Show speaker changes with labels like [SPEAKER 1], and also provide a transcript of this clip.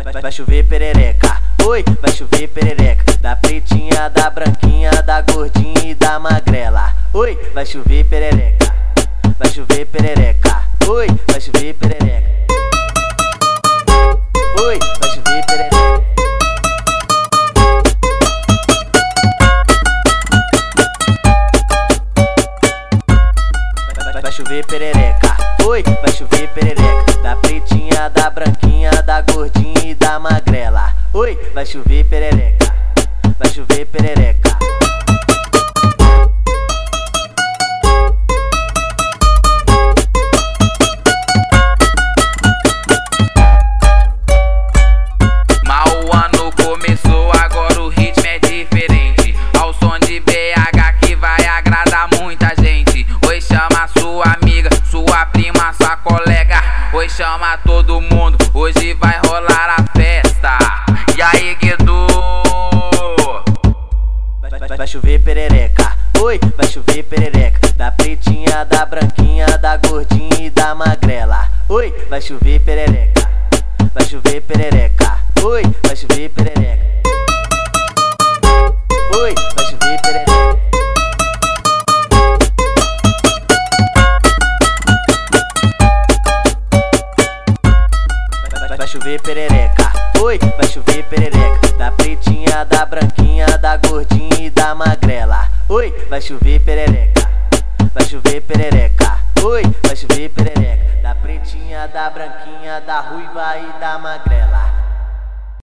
[SPEAKER 1] Vai chover perereca, oi, vai chover perereca. Da pretinha, da branquinha, da gordinha e da magrela. Oi, vai chover perereca, vai chover perereca. Oi, vai chover perereca. Oi, vai chover perereca. Vai chover perereca, oi, vai chover perereca. Da pretinha, da branquinha, da gordinha e da magrela. Oi, vai chover perereca, vai chover perereca.
[SPEAKER 2] Mal o ano começou, agora o ritmo é diferente. Ao som de BH que vai agradar muita gente. Oi, chama sua amiga, sua prima, sua colega. Oi, chama todo mundo, hoje vai rolar a festa. E aí, Guedu?
[SPEAKER 1] Vai chover perereca, oi, vai chover perereca. Da pretinha, da branquinha, da gordinha e da magrela. Oi, vai chover perereca, vai chover perereca. Oi, vai chover perereca. Oi, vai chover perereca. Vai chover perereca, oi, vai chover perereca. Da pretinha, da branquinha, da gordinha e da magrela. Oi, vai chover perereca, vai chover perereca. Oi, vai chover perereca. Da pretinha, da branquinha, da ruiva e da magrela.